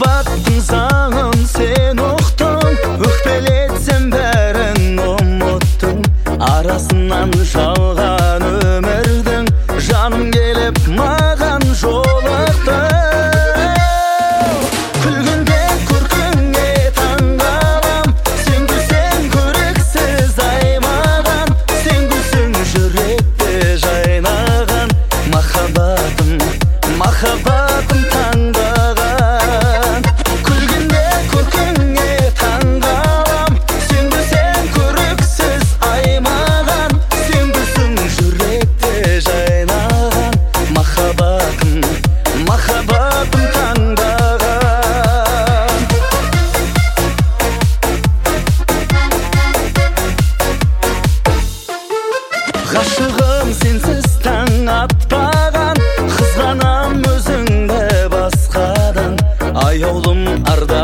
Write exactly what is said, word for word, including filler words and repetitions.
жұбаттың сағым сен ұқтың, өкпелетсем бәрін ұмыттың, арасынан жалған өмірдің жаным келіп маған жолықты. Күлгенде көркіңе таңғалам, сен күлсең көрексіз аймаған, сен күлсең жүректе жайнаған, махаббатым, махаббатым таңдаған. Күлгенде көркіңе таңғалам, сен күлсең көрексіз аймаған, сен күлсең жүректе жайнаған, махаббатым, махаббатым таңдаған. Ғашығым сенсіз таң атпаған, қызғанам өзіңді басқадан, аяулым арда